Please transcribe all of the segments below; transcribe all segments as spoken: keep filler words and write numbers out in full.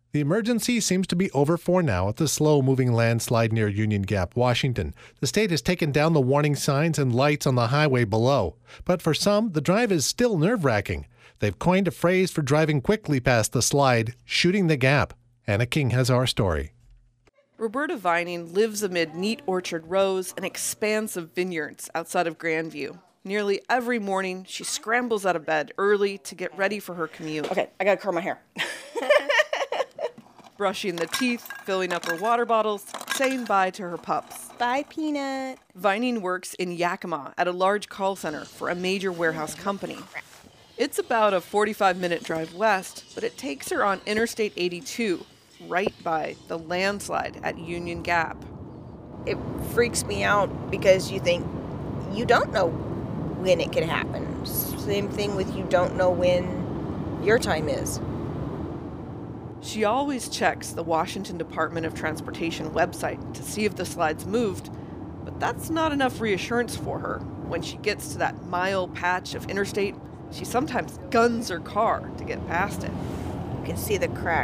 The emergency seems to be over for now at the slow-moving landslide near Union Gap, Washington. The state has taken down the warning signs and lights on the highway below. But for some, the drive is still nerve-wracking. They've coined a phrase for driving quickly past the slide, shooting the gap. Anna King has our story. Roberta Vining lives amid neat orchard rows and expansive vineyards outside of Grandview. Nearly every morning, she scrambles out of bed early to get ready for her commute. Okay, I gotta curl my hair. Brushing the teeth, filling up her water bottles, saying bye to her pups. Bye, Peanut. Vining works in Yakima at a large call center for a major warehouse company. It's about a forty-five minute drive west, but it takes her on Interstate eighty-two, right by the landslide at Union Gap. It freaks me out because you think you don't know when it could happen. Same thing with you don't know when your time is. She always checks the Washington Department of Transportation website to see if the slide's moved, but that's not enough reassurance for her. When she gets to that mile patch of interstate, she sometimes guns her car to get past it. You can see the crack.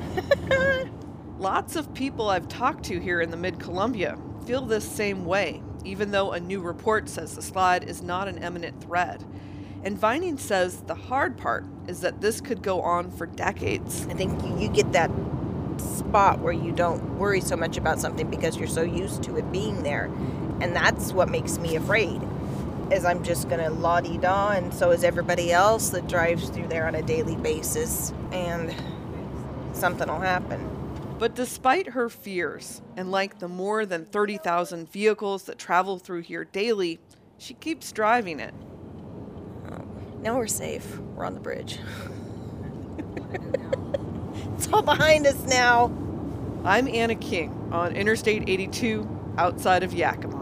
Lots of people I've talked to here in the Mid-Columbia feel this same way, even though a new report says the slide is not an imminent threat. And Vining says the hard part is that this could go on for decades. I think you get that spot where you don't worry so much about something because you're so used to it being there. And that's what makes me afraid, is I'm just going to la-di-da, and so is everybody else that drives through there on a daily basis, and something will happen. But despite her fears, and like the more than thirty thousand vehicles that travel through here daily, she keeps driving it. Now we're safe. We're on the bridge. It's all behind us now. I'm Anna King on Interstate eighty-two outside of Yakima.